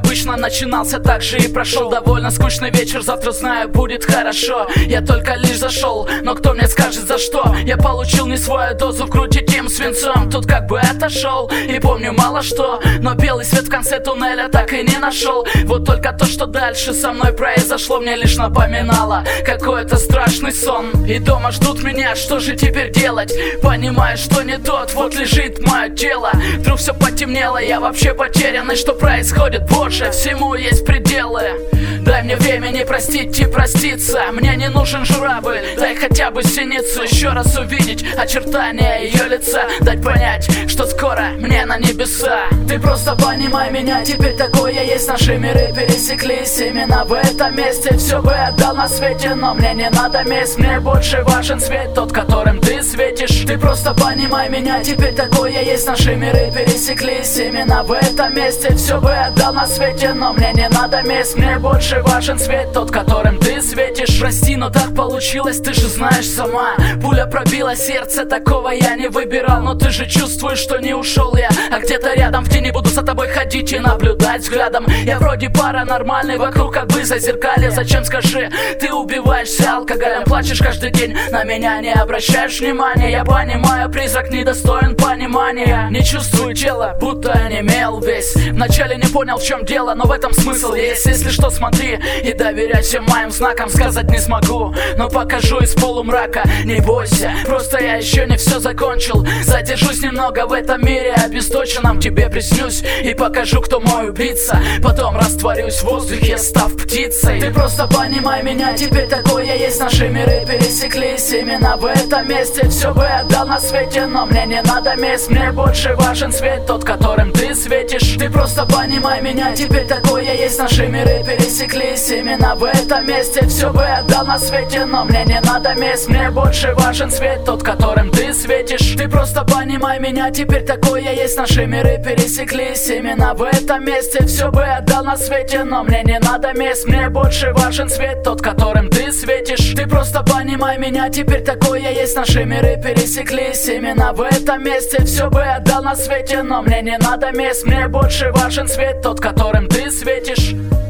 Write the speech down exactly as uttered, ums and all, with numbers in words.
обычно начинался так же и прошел. Довольно скучный вечер, завтра знаю, будет хорошо. Я только лишь зашел, но кто мне скажет за что? Я получил не свою дозу в груди тем свинцом. Тут как бы отошел и помню мало что, но белый свет в конце туннеля так и не нашел. Вот только то, что дальше со мной произошло, мне лишь напоминало какой-то страшный сон. И дома ждут меня, что же теперь делать? Понимаю, что не тот, вот лежит мое тело. Вдруг все потемнело, я вообще потерянный. Что происходит? Боже, всему есть пределы. Дай мне времени простить и проститься. Мне не нужен журавль, дай хотя бы синицу. Еще раз увидеть очертания ее лица, дать понять, что скоро мне на небеса. Ты просто понимай меня, теперь такое есть. Наши миры пересеклись именно в этом месте. Все бы отдал на свете, но мне не надо месть. Мне больше важен свет, тот, которым ты светишь. Ты просто понимай меня, теперь такое есть. Наши миры пересеклись именно в этом месте. Все бы отдал на свете, но мне не надо месть. Мне больше важен свет, тот, которым ты светишь. Прости, но так получилось, ты же знаешь сама. Пуля пробила сердце, такого я не выбирал. Но ты же чувствуешь, что не ушел я, а где-то рядом. В тени буду за тобой ходить и наблюдать взглядом. Я вроде паранормальный, вокруг как бы зазеркалье. Зачем, скажи, ты убиваешься алкоголем, плачешь каждый день, на меня не обращаешь внимания. Я понимаю, призрак недостоин понимания. Не чувствую тело, будто онемел весь. Вначале не понял, в чем дело, но в этом смысл есть. Если что, смотри и доверяй всем моим знакам. Сказать не смогу, но покажу из полумрака. Не бойся, просто я еще не все закончил. Задержусь немного в этом мире обесточенном. Тебе приснюсь и покажу, кто мой убийца. Потом растворюсь в воздухе, став птицей. Ты просто понимай меня, теперь такое есть. Наши миры пересеклись именно в этом месте. Все бы отдал на свете, но мне не надо месть. Мне больше важен свет, тот, которым ты светишь. Ты просто понимай меня, теперь такое есть. Наши миры пересеклись именно в этом месте. Все бы отдал на свете, но мне не надо месть. Мне больше важен свет, тот, которым ты светишь. Ты просто понимай меня, теперь такое есть. Наши миры пересеклись именно в этом месте. Все бы отдал на свете, но мне не надо месть. Мне больше важен свет, тот, которым ты светишь. Ты просто понимай меня, теперь такое есть. Наши миры пересеклись именно в этом месте. Все бы отдал на свете, но мне не надо месть. Мне больше важен свет, тот, которым ты светишь.